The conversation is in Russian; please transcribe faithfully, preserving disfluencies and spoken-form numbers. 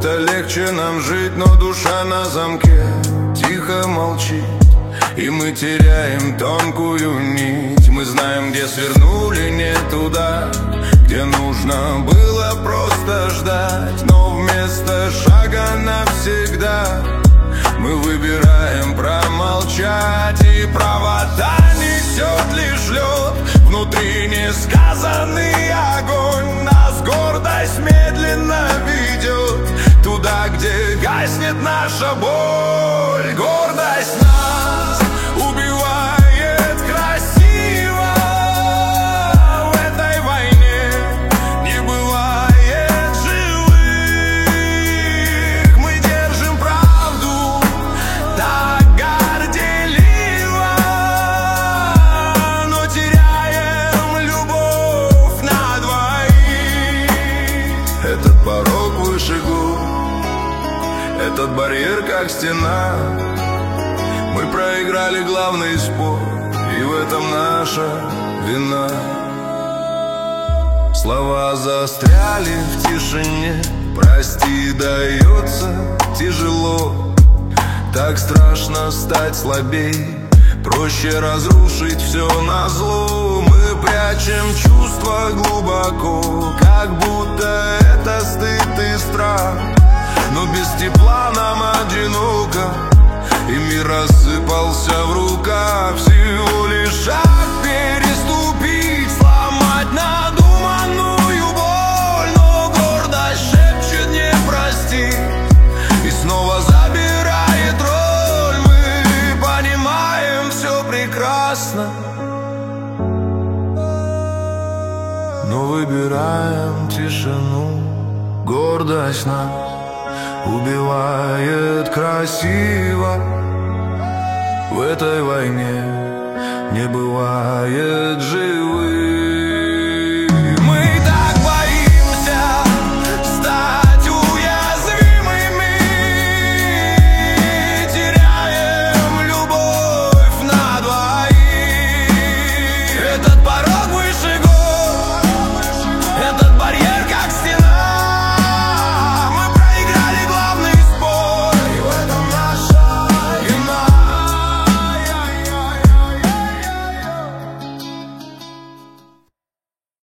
будто легче нам жить, но душа на замке тихо молчит. И мы теряем тонкую нить. Мы знаем, где свернули не туда, где нужно было просто ждать. Но вместо шага навсегда мы выбираем промолчать. И правота несет лишь лед, внутри несказанный огонь. Нас гордость медленно ведет туда, где гаснет наша боль. Гордость нас убивает красиво. В этой войне не бывает живых. Мы держим правду так горделиво, но теряем любовь на двоих. Этот порог выше гор, этот барьер как стена. Мы проиграли главный спор, и в этом наша вина. Слова застряли в тишине, прости, дается тяжело. Так страшно стать слабей, проще разрушить все назло. Мы прячем чувства глубоко, как будто это стыд и страх. Но без тепла нам одиноко, и мир рассыпался в руках. Всего лишь шаг переступить, сломать надуманную боль. Но гордость шепчет не прости и снова забирает роль. Мы понимаем все прекрасно, но выбираем тишину. Гордость нас убивает красиво. В этой войне не бывает живых.